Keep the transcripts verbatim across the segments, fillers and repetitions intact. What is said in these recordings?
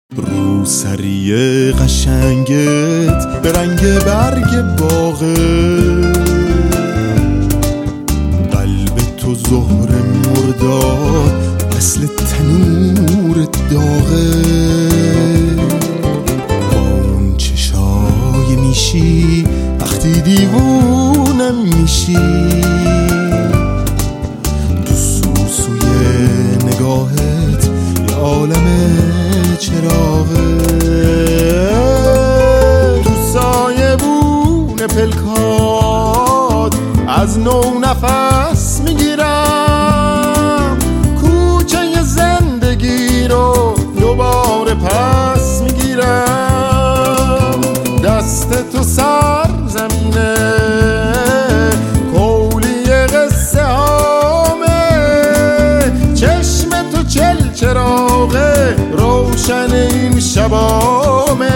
روسری قشنگت به رنگ برگ باغه، قلب تو زهر مرداد مثل تنور داغه. با اون چشای میشی وقتی دیوونم میشی، تو سوسوی نگاهت یه عالم چراغه. تو سایبون پلکات از نو نفس میگیرم، کوچه زندگی رو دوباره پس میگیرم. دست تو سر زمینه کولی قصه هامه، چشم تو چل چراغه روشن این شبامه.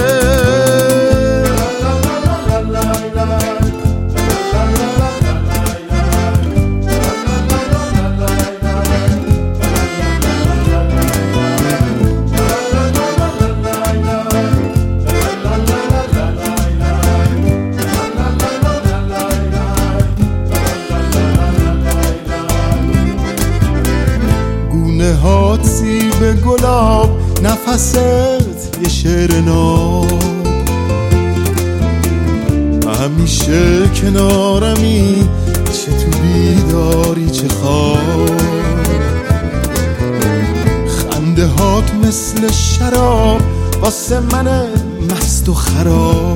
گونه هات سیب گلاب، نفست یه شعر ناب، همیشه کنارمی، چه تو بیداری چه خواب. خنده هات مثل شراب واسه من مست و خراب.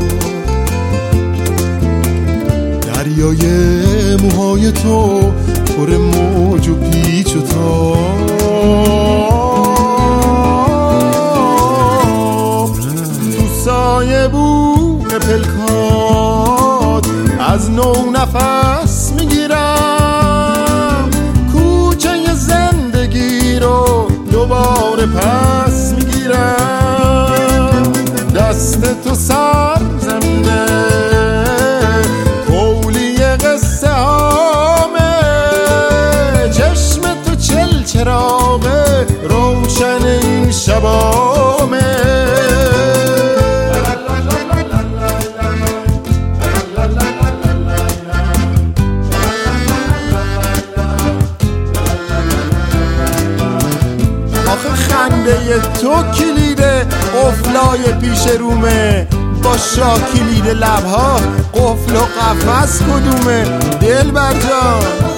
دریای موهای تو پر موج و پیچ و تاب. تو سایبون پلکات از نو نفس میگیرم، کوچه زندگی رو دوباره پس میگیرم. دست تو سر زمینه کولی قصه هامه، چشم تو چل چراغه روشن این شبامه. آخه خنده تو کلیده قفلای پیش رومه، با شا کلید لبها قفل و قفس کدومه؟ دلبر جان